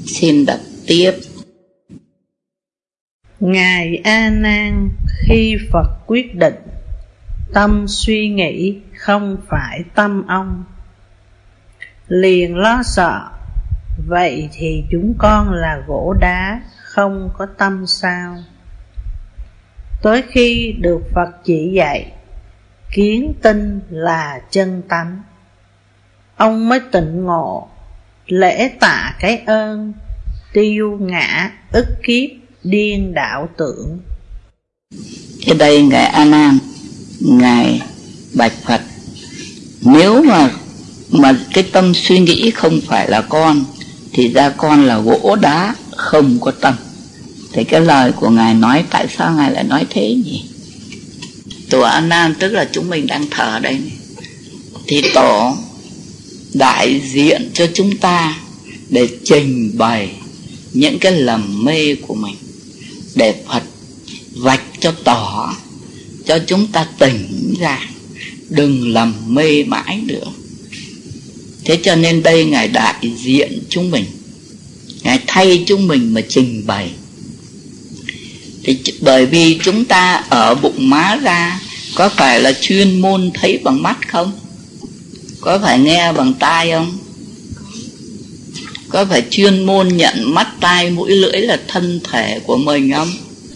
Xin đọc tiếp. Ngài A Nan, khi Phật quyết định, tâm suy nghĩ không phải tâm ông, liền lo sợ. Vậy thì chúng con là gỗ đá, không có tâm sao? Tới khi được Phật chỉ dạy, kiến tin là chân tánh, ông mới tỉnh ngộ, lễ tạ cái ơn, tiêu ngã ức kiếp điên đạo tưởng. Thế đây Ngài A Nan, Ngài bạch Phật, nếu mà cái tâm suy nghĩ không phải là con, thì ra con là gỗ đá không có tâm. Thì cái lời của Ngài nói, tại sao Ngài lại nói thế nhỉ? Tổ A Nan tức là chúng mình đang thờ đây này. Thì Tổ đại diện cho chúng ta để trình bày những cái lầm mê của mình, để Phật vạch cho tỏ, cho chúng ta tỉnh ra, đừng lầm mê mãi nữa. Thế cho nên đây Ngài đại diện chúng mình, Ngài thay chúng mình mà trình bày. Thì bởi vì chúng ta ở bụng má ra, có phải là chuyên môn thấy bằng mắt không? Có phải nghe bằng tai không? Có phải chuyên môn nhận mắt, tai, mũi, lưỡi là thân thể của mình không?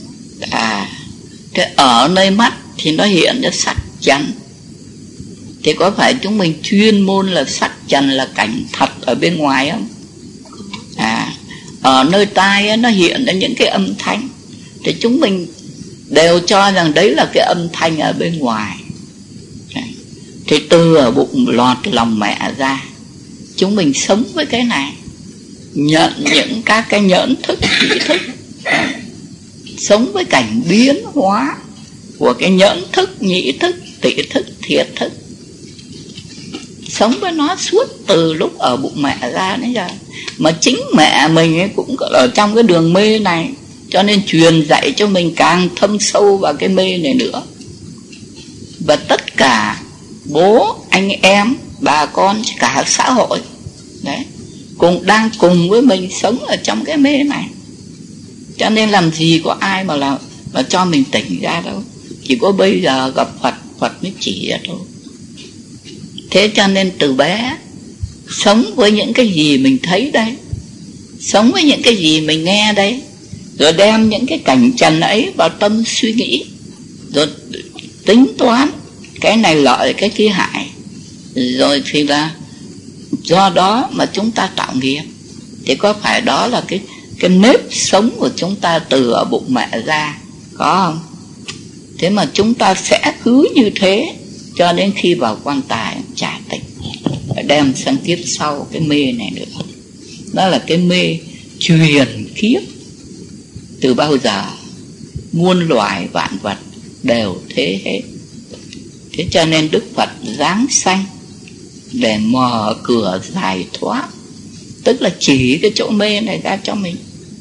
Thế ở nơi mắt thì nó hiện ra sắc trần. Thì có phải chúng mình chuyên môn là sắc trần là cảnh thật ở bên ngoài không? Ở nơi tai nó hiện ra những cái âm thanh, thì chúng mình đều cho rằng đấy là cái âm thanh ở bên ngoài. Thì từ ở bụng lọt lòng mẹ ra, chúng mình sống với cái này, nhận những các cái nhẫn thức, ý thức, sống với cảnh biến hóa của cái nhẫn thức, nhĩ thức, tỷ thức, thiệt thức, sống với nó suốt từ lúc ở bụng mẹ ra đến giờ. Mà chính mẹ mình ấy cũng ở trong cái đường mê này, cho nên truyền dạy cho mình càng thâm sâu vào cái mê này nữa. Và tất cả bố, anh em, bà con, cả xã hội đấy, đang cùng với mình sống ở trong cái mê này. Cho nên làm gì có ai mà cho mình tỉnh ra đâu. Chỉ có bây giờ gặp Phật, Phật mới chỉ ra thôi. Thế cho nên từ bé sống với những cái gì mình thấy đây, sống với những cái gì mình nghe đây, rồi đem những cái cảnh trần ấy vào tâm suy nghĩ, rồi tính toán cái này lợi cái kia hại, rồi thì là do đó mà chúng ta tạo nghiệp. Thì có phải đó là cái nếp sống của chúng ta từ ở bụng mẹ ra, có không? Thế mà chúng ta sẽ cứ như thế cho đến khi vào quan tài trả tỉnh, đem sang kiếp sau cái mê này nữa. Đó là cái mê truyền kiếp. Từ bao giờ muôn loài vạn vật đều thế hết. Thế cho nên Đức Phật giáng sanh để mở cửa giải thoát, tức là chỉ cái chỗ mê này ra cho mình.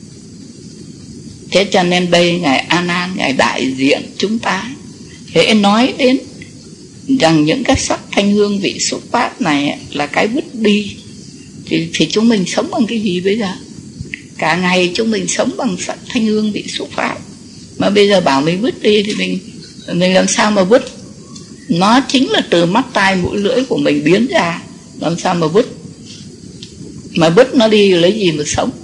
Thế cho nên đây Ngài A Nan, Ngài đại diện chúng ta. Hễ nói đến rằng những cái sắc thanh hương vị xúc pháp này là cái vứt đi, thì chúng mình sống bằng cái gì bây giờ? Cả ngày chúng mình sống bằng sắc thanh hương vị xúc pháp, mà bây giờ bảo mình vứt đi thì mình làm sao mà vứt? Nó chính là từ mắt, tai, mũi, lưỡi của mình biến ra, làm sao mà vứt? Mà vứt nó đi lấy gì mà sống?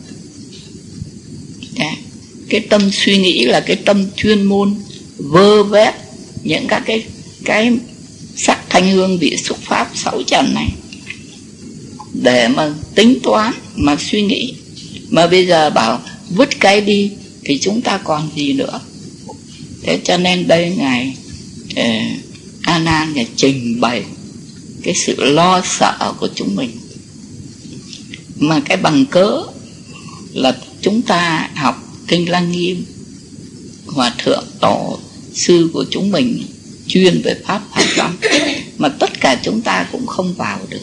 Cái tâm suy nghĩ là cái tâm chuyên môn vơ vét những các cái sắc thanh hương vị xúc pháp sáu trần này để mà tính toán, mà suy nghĩ. Mà bây giờ bảo vứt cái đi thì chúng ta còn gì nữa? Thế cho nên đây Ngài A Nan Ngài trình bày cái sự lo sợ của chúng mình. Mà cái bằng cớ là chúng ta học Kinh Lăng Nghiêm, Hòa Thượng Tổ sư của chúng mình chuyên về Pháp Phật lắm, mà tất cả chúng ta cũng không vào được,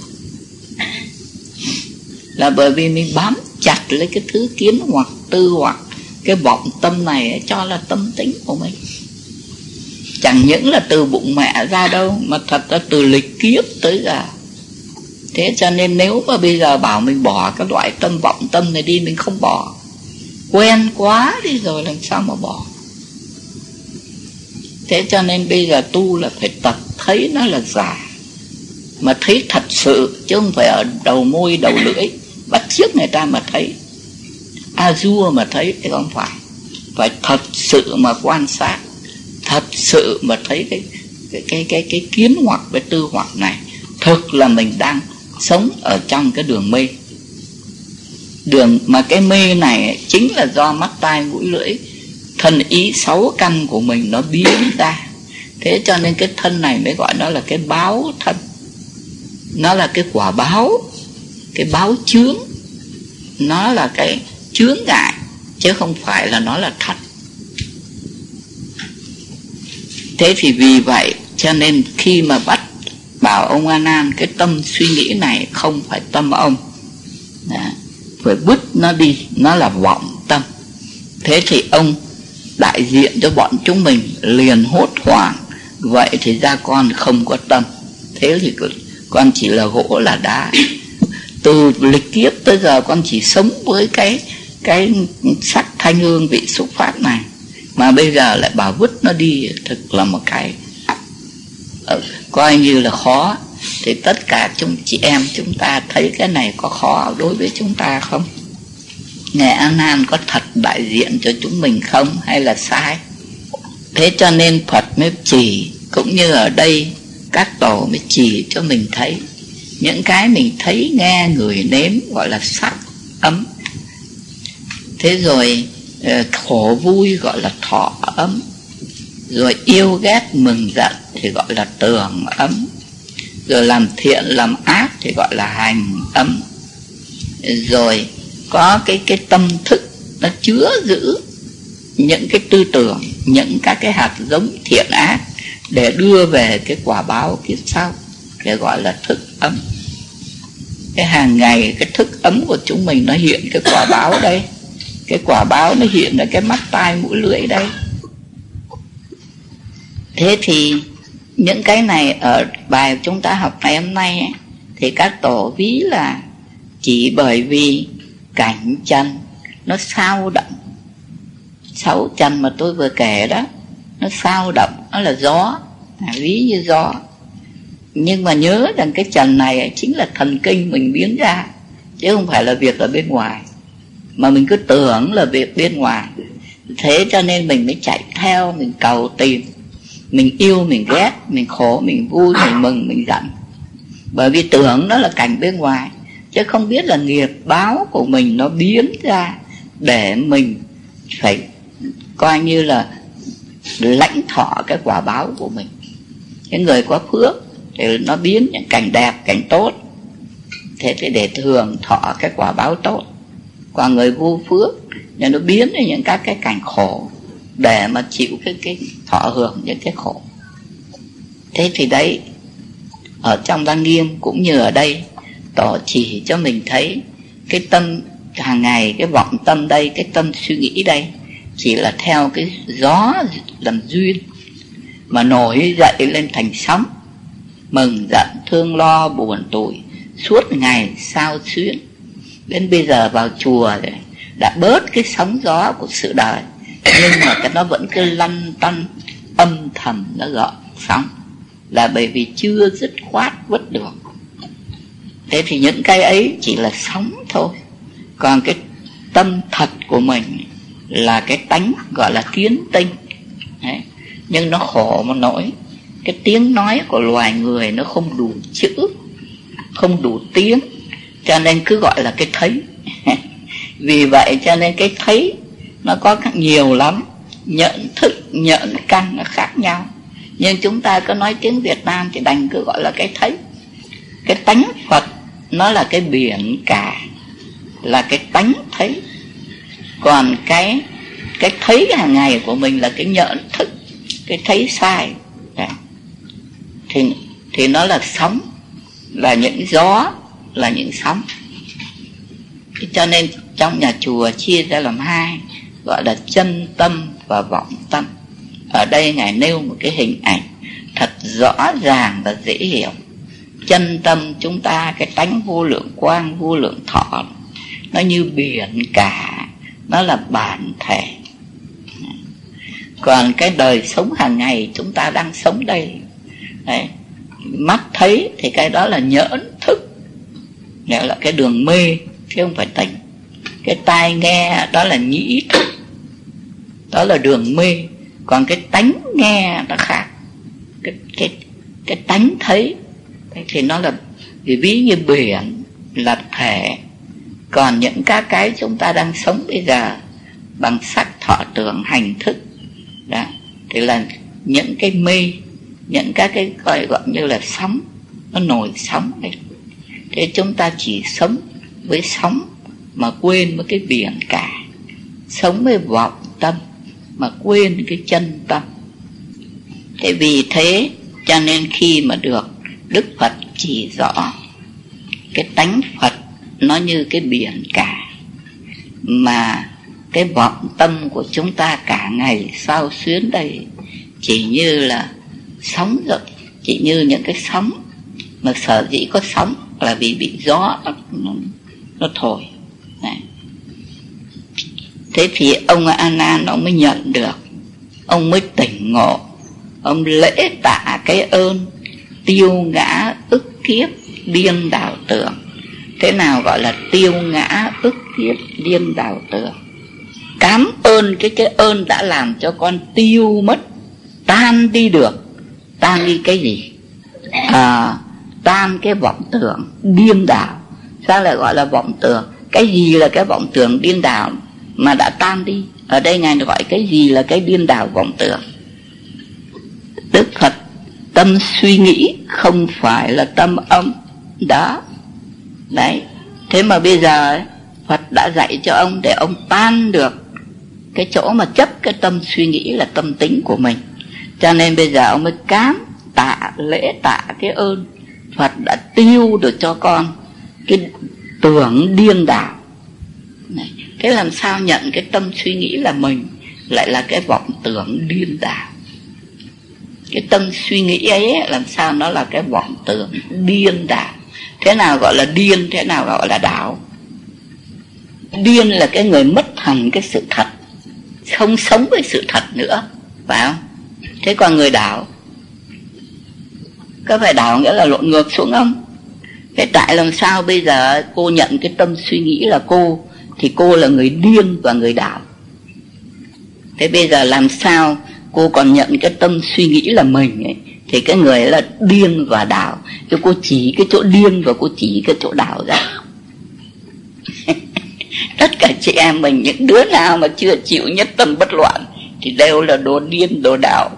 là bởi vì mình bám chặt lấy cái thứ kiến hoặc tư hoặc cái vọng tâm này cho là tâm tính của mình. Chẳng những là từ bụng mẹ ra đâu, mà thật ra từ lịch kiếp tới giờ Thế cho nên nếu mà bây giờ bảo mình bỏ cái loại tâm vọng tâm này đi, mình không bỏ. Quen quá đi rồi làm sao mà bỏ. Thế cho nên bây giờ tu là phải tập thấy nó là giả, mà thấy thật sự, chứ không phải ở đầu môi đầu lưỡi bắt chước người ta mà thấy, a-dua mà thấy, thì không phải. Phải thật sự mà quan sát, thật sự mà thấy cái kiến hoặc cái tư hoặc này thực là mình đang sống ở trong cái đường mê. Đường mà cái mê này chính là do mắt tai mũi lưỡi thân ý 6 căn của mình nó biến ra. Thế cho nên cái thân này mới gọi nó là cái báo thân. Nó là cái quả báo, cái báo chướng. Nó là cái chướng ngại, chứ không phải là nó là thật. Thế thì vì vậy cho nên khi mà bắt bảo ông A Nan cái tâm suy nghĩ này không phải tâm ông, phải vứt nó đi, nó là vọng tâm. Thế thì ông đại diện cho bọn chúng mình liền hốt hoảng. Vậy thì ra con không có tâm, thế thì con chỉ là gỗ là đá. Từ lịch kiếp tới giờ con chỉ sống với cái sắc thanh hương vị xúc pháp này, mà bây giờ lại bảo vứt nó đi, thực là một cái coi như là khó. Thì tất cả chị em chúng ta thấy cái này có khó đối với chúng ta không? Ngài A Nan có thật đại diện cho chúng mình không, hay là sai? Thế cho nên Phật mới chỉ, cũng như ở đây các tổ mới chỉ cho mình thấy những cái mình thấy, nghe, ngửi, nếm gọi là sắc, ấm. Thế rồi khổ vui gọi là thọ ấm. Rồi yêu ghét mừng giận thì gọi là tưởng ấm. Rồi làm thiện làm ác thì gọi là hành ấm. Rồi có cái tâm thức nó chứa giữ những cái tư tưởng, những các cái hạt giống thiện ác để đưa về cái quả báo kiếp sau, để gọi là thức ấm. Cái hàng ngày cái thức ấm của chúng mình nó hiện cái quả báo đây. Cái quả báo nó hiện ở cái mắt tai mũi lưỡi đây. Thế thì những cái này ở bài chúng ta học ngày hôm nay ấy, thì các tổ ví là chỉ bởi vì cảnh trần nó xao động. 6 trần mà tôi vừa kể đó, nó xao động, nó là gió, ví như gió. Nhưng mà nhớ rằng cái trần này chính là thần kinh mình biến ra, chứ không phải là việc ở bên ngoài, mà mình cứ tưởng là việc bên ngoài. Thế cho nên mình mới chạy theo, mình cầu tìm, mình yêu, mình ghét, mình khổ, mình vui, mình mừng, mình giận. Bởi vì tưởng nó là cảnh bên ngoài, chứ không biết là nghiệp báo của mình nó biến ra để mình phải coi như là lãnh thọ cái quả báo của mình. Cái người có phước thì nó biến những cảnh đẹp, cảnh tốt, thế thì để thường thọ cái quả báo tốt. Còn người vô phước thì nó biến ra những các cái cảnh khổ để mà chịu cái thọ hưởng những cái khổ. Thế thì đấy, ở trong Lăng Nghiêm cũng như ở đây, tổ chỉ cho mình thấy cái tâm hàng ngày, cái vọng tâm đây, cái tâm suy nghĩ đây chỉ là theo cái gió làm duyên mà nổi dậy lên thành sóng, mừng giận thương lo buồn tủi suốt ngày sao xuyến. Đến bây giờ vào chùa đã bớt cái sóng gió của sự đời, nhưng mà cái nó vẫn cứ lăn tăn âm thầm nó gợn sóng, là bởi vì chưa dứt khoát vứt được. Thế thì những cái ấy chỉ là sóng thôi. Còn cái tâm thật của mình là cái tánh gọi là kiến tinh. Đấy. Nhưng nó khổ mà nổi, cái tiếng nói của loài người nó không đủ chữ, không đủ tiếng, cho nên cứ gọi là cái thấy. Vì vậy cho nên cái thấy nó có nhiều lắm, nhận thức, nhận căn nó khác nhau. Nhưng chúng ta có nói tiếng Việt Nam thì đành cứ gọi là cái thấy. Cái tánh Phật nó là cái biển cả, là cái tánh thấy. Còn cái thấy hàng ngày của mình là cái nhận thức, cái thấy sai. Thì nó là sóng, là những gió, là những sóng. Cho nên trong nhà chùa chia ra làm hai, gọi là chân tâm và vọng tâm. Ở đây Ngài nêu một cái hình ảnh thật rõ ràng và dễ hiểu, chân tâm chúng ta, cái tánh vô lượng quang vô lượng thọ, nó như biển cả, nó là bản thể. Còn cái đời sống hàng ngày chúng ta đang sống đây đấy, mắt thấy thì cái đó là nhẫn thức, nghĩa là cái đường mê chứ không phải tỉnh. Cái tai nghe đó là nhĩ thức, đó là đường mê. Còn cái tánh nghe nó khác. Cái tánh thấy thì nó là ví như biển, là thể. Còn những cái chúng ta đang sống bây giờ bằng sắc thọ tưởng hành thức đó, thì là những cái mê, những các cái gọi như là sóng, nó nổi sóng đấy. Thế chúng ta chỉ sống với sóng mà quên với cái biển cả, sống với vọng tâm mà quên cái chân tâm. Thế vì thế cho nên khi mà được Đức Phật chỉ rõ cái tánh Phật nó như cái biển cả, mà cái vọng tâm của chúng ta cả ngày sao xuyến đây chỉ như là sóng rồi, chỉ như những cái sóng mà sở dĩ có sóng là vì bị gió nó thổi này. Thế thì ông A Nan ông mới nhận được, ông mới tỉnh ngộ, ông lễ tạ cái ơn tiêu ngã ức kiếp điên đảo tưởng. Thế nào gọi là tiêu ngã ức kiếp điên đảo tưởng? Cám ơn cái ơn đã làm cho con tiêu mất, tan đi được. Tan đi cái gì? Tan cái vọng tưởng điên đảo. Sao lại gọi là vọng tưởng? Cái gì là cái vọng tưởng điên đảo mà đã tan đi? Ở đây Ngài gọi cái gì là cái điên đảo vọng tưởng? Đức Phật tâm suy nghĩ không phải là tâm âm đó. Đấy. Thế mà bây giờ Phật đã dạy cho ông để ông tan được cái chỗ mà chấp cái tâm suy nghĩ là tâm tính của mình. Cho nên bây giờ ông mới cám tạ lễ tạ cái ơn Phật đã tiêu được cho con cái tưởng điên đảo này. Thế làm sao nhận cái tâm suy nghĩ là mình lại là cái vọng tưởng điên đảo? Cái tâm suy nghĩ ấy làm sao nó là cái vọng tưởng điên đảo? Thế nào gọi là điên, thế nào gọi là đảo? Điên là cái người mất hẳn cái sự thật, không sống với sự thật nữa, phải không? Thế còn người đảo, có phải đảo nghĩa là lộn ngược xuống không? Thế tại làm sao bây giờ cô nhận cái tâm suy nghĩ là cô, thì cô là người điên và người đảo. Thế bây giờ làm sao cô còn nhận cái tâm suy nghĩ là mình ấy, thì cái người ấy là điên và đảo. Chứ cô chỉ cái chỗ điên và cô chỉ cái chỗ đảo ra. Tất cả chị em mình, những đứa nào mà chưa chịu nhất tâm bất loạn thì đều là đồ điên, đồ đảo.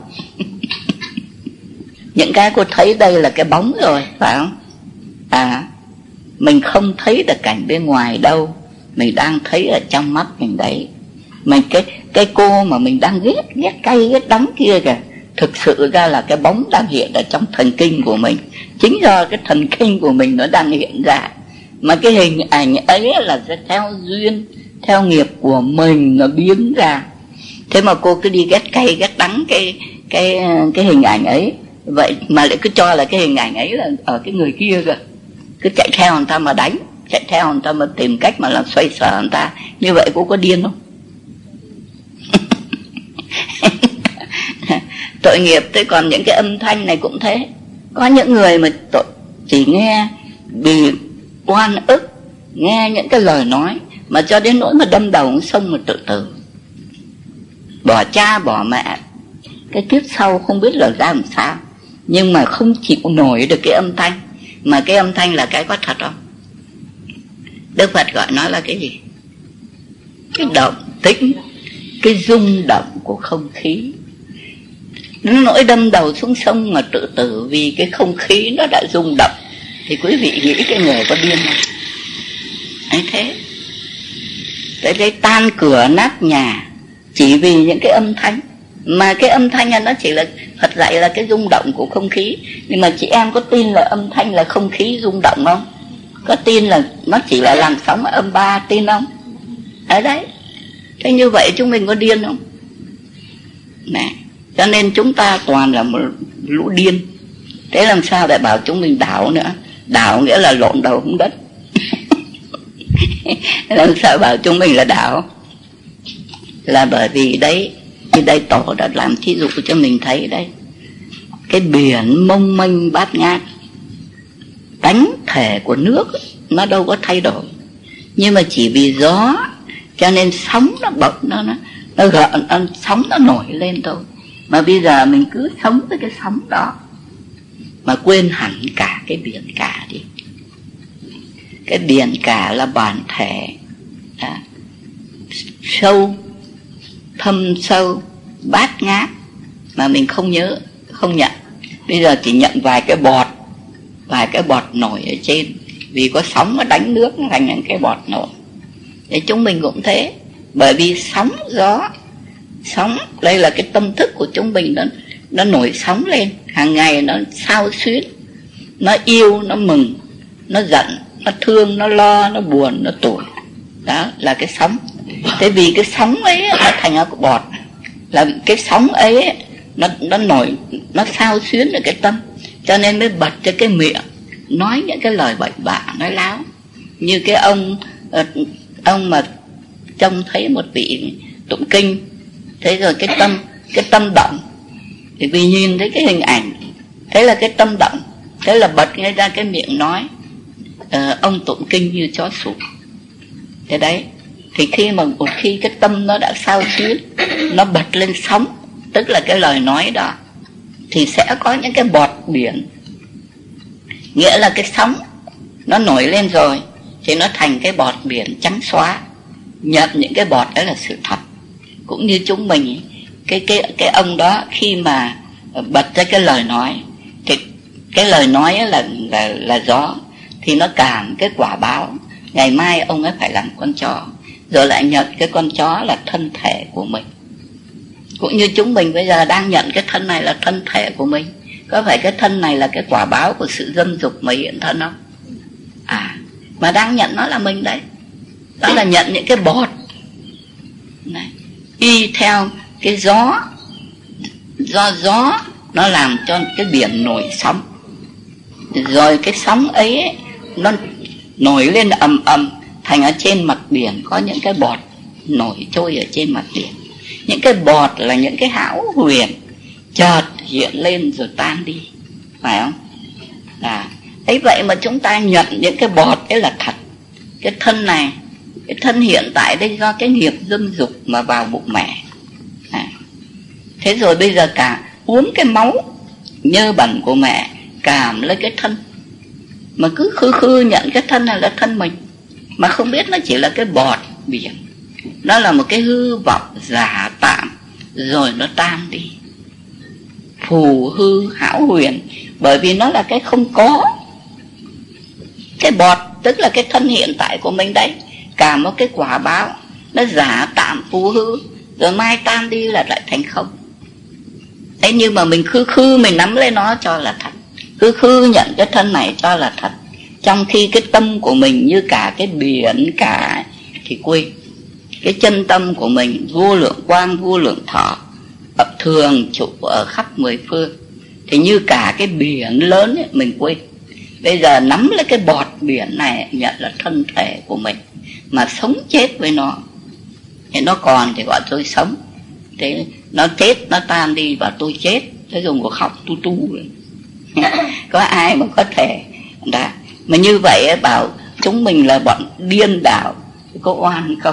Những cái cô thấy đây là cái bóng rồi, phải không? Mình không thấy được cảnh bên ngoài đâu, mình đang thấy ở trong mắt mình đấy. Mình cái cô mà mình đang ghét cay ghét đắng kia kìa, thực sự ra là cái bóng đang hiện ở trong thần kinh của mình. Chính do cái thần kinh của mình nó đang hiện ra, mà cái hình ảnh ấy là theo duyên, theo nghiệp của mình nó biến ra. Thế mà cô cứ đi ghét cay ghét đắng cái hình ảnh ấy, vậy mà lại cứ cho là cái hình ảnh ấy là ở cái người kia kìa, cứ chạy theo người ta mà đánh, chạy theo người ta mà tìm cách mà làm xoay sở người ta. Như vậy cô có điên không? Tội nghiệp. Thế còn những cái âm thanh này cũng thế. Có những người mà chỉ nghe bị oan ức, nghe những cái lời nói mà cho đến nỗi mà đâm đầu sông mà tự tử, bỏ cha bỏ mẹ, cái kiếp sau không biết là ra làm sao, nhưng mà không chịu nổi được cái âm thanh. Mà cái âm thanh là cái có thật không? Đức Phật gọi nó là cái gì? Cái động tĩnh, cái rung động của không khí. Nó nỗi đâm đầu xuống sông mà tự tử vì cái không khí nó đã rung động, thì quý vị nghĩ cái người có điên không? Ấy thế. Tới tan cửa nát nhà chỉ vì những cái âm thanh. Mà cái âm thanh này nó chỉ là Phật dạy là cái rung động của không khí. Nhưng mà chị em có tin là âm thanh là không khí rung động không? Có tin là nó chỉ là làn sóng âm ba, tin không? Ở đấy. Thế như vậy chúng mình có điên không? Nè, cho nên chúng ta toàn là một lũ điên. Thế làm sao để bảo chúng mình đảo nữa? Đảo nghĩa là lộn đầu xuống đất. Làm sao bảo chúng mình là đảo? Là bởi vì đấy, như đây Tổ đã làm thí dụ cho mình thấy đấy, cái biển mông mênh bát ngát, tánh thể của nước ấy, nó đâu có thay đổi, nhưng mà chỉ vì gió cho nên sóng nó bật, nó gợn, sóng nó nổi lên thôi. Mà bây giờ mình cứ sống với cái sóng đó mà quên hẳn cả cái biển cả đi. Cái biển cả là bản thể sâu, thâm sâu, bát ngát mà mình không nhớ, không nhận. Bây giờ chỉ nhận vài cái bọt nổi ở trên, vì có sóng nó đánh nước nó thành những cái bọt nổi. Thế chúng mình cũng thế, bởi vì sóng gió, sóng đây là cái tâm thức của chúng mình, nó nổi sóng lên hàng ngày, nó xao xuyến, nó yêu, nó mừng, nó giận, nó thương, nó lo, nó buồn, nó tủi. Đó là cái sóng. Thế vì cái sóng ấy nó thành ra cái bọt, là cái sóng ấy nó nổi, nó xao xuyến được cái tâm, cho nên mới bật cho cái miệng nói những cái lời bậy bạ, nói láo. Như cái ông mà trông thấy một vị tụng kinh, thế rồi cái tâm động, thì vì nhìn thấy cái hình ảnh, thế là cái tâm động, thế là bật ngay ra cái miệng nói ông tụng kinh như chó sủa. Thế đấy, thì khi mà một khi cái tâm nó đã xao xuyến, nó bật lên sóng, tức là cái lời nói đó, thì sẽ có những cái bọt biển. Nghĩa là cái sóng nó nổi lên rồi thì nó thành cái bọt biển trắng xóa, nhận những cái bọt đó là sự thật. Cũng như chúng mình, cái ông đó khi mà bật ra cái lời nói, cái lời nói là gió, thì nó cảm cái quả báo, ngày mai ông ấy phải làm con chó, rồi lại nhận cái con chó là thân thể của mình. Cũng như chúng mình bây giờ đang nhận cái thân này là thân thể của mình. Có phải cái thân này là cái quả báo của sự dâm dục mà hiện thân không? Mà đang nhận nó là mình đấy. Đó là nhận những cái bọt này, y theo cái gió. Do gió nó làm cho cái biển nổi sóng, rồi cái sóng ấy nó nổi lên ầm ầm, thành ở trên mặt biển có những cái bọt nổi trôi ở trên mặt biển. Những cái bọt là những cái hão huyền chợt hiện lên rồi tan đi, phải không? Ấy vậy mà chúng ta nhận những cái bọt ấy là thật. Cái thân này, cái thân hiện tại đây do cái nghiệp dâm dục mà vào bụng mẹ. Thế rồi bây giờ cả uống cái máu nhơ bẩn của mẹ, cảm lấy cái thân, mà cứ khư nhận cái thân này là thân mình, mà không biết nó chỉ là cái bọt biển, nó là một cái hư vọng giả tạm, rồi nó tan đi, phù hư hão huyền, bởi vì nó là cái không có. Cái bọt tức là cái thân hiện tại của mình đấy, cả một cái quả báo, nó giả tạm phù hư, rồi mai tan đi là lại thành không. Thế nhưng mà mình khư mình nắm lấy nó cho là thật, khư nhận cái thân này cho là thật, trong khi cái tâm của mình như cả cái biển cả thì quên. Cái chân tâm của mình vô lượng quang vô lượng thọ, thường trụ ở khắp mười phương, thì như cả cái biển lớn ấy, mình quên. Bây giờ nắm lấy cái bọt biển này nhận là thân thể của mình, mà sống chết với nó. Thế nó còn thì gọi tôi sống, thế nó chết, nó tan đi và tôi chết. Thế dùng của khóc tu rồi. Có ai mà có thể đã. Mà như vậy bảo chúng mình là bọn điên đảo, có oan không?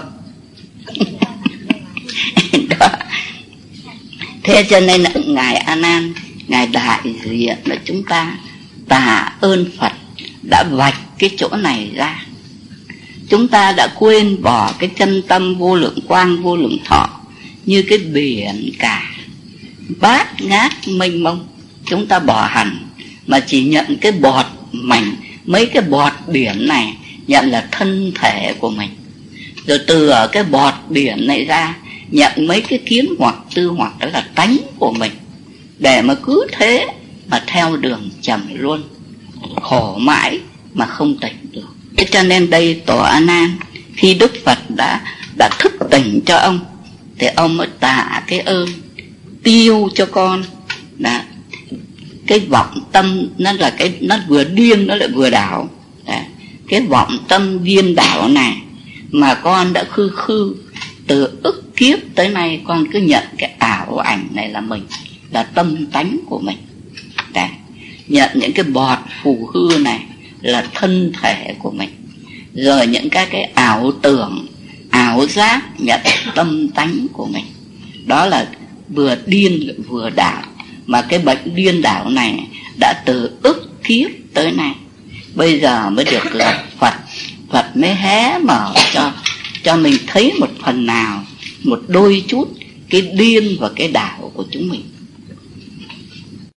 Đó. Thế cho nên là Ngài A Nan, Ngài đại diện là chúng ta tạ ơn Phật đã vạch cái chỗ này ra. Chúng ta đã quên bỏ cái chân tâm vô lượng quang vô lượng thọ, như cái biển cả bát ngát mênh mông, chúng ta bỏ hẳn, mà chỉ nhận cái bọt mảnh, mấy cái bọt biển này nhận là thân thể của mình. Rồi từ ở cái bọt biển này ra nhận mấy cái kiến hoặc tư hoặc, đó là tánh của mình, để mà cứ thế mà theo đường trầm luôn, khổ mãi mà không tỉnh được. Thế cho nên đây Tổ A Nan, khi Đức Phật đã thức tỉnh cho ông, thì ông mới tạ cái ơn tiêu cho con, cái vọng tâm nó vừa điên nó lại vừa đảo. Đấy. Cái vọng tâm điên đảo này mà con đã khư từ ức kiếp tới nay, con cứ nhận cái ảo ảnh này là mình, là tâm tánh của mình. Đấy. Nhận những cái bọt phù hư này là thân thể của mình, rồi những cái ảo tưởng, ảo giác nhận tâm tánh của mình. Đó là vừa điên vừa đảo. Mà cái bệnh điên đảo này đã từ ức kiếp tới nay, bây giờ mới được gặp Phật. Phật mới hé mở cho mình thấy một phần nào, một đôi chút cái điên và cái đảo của chúng mình.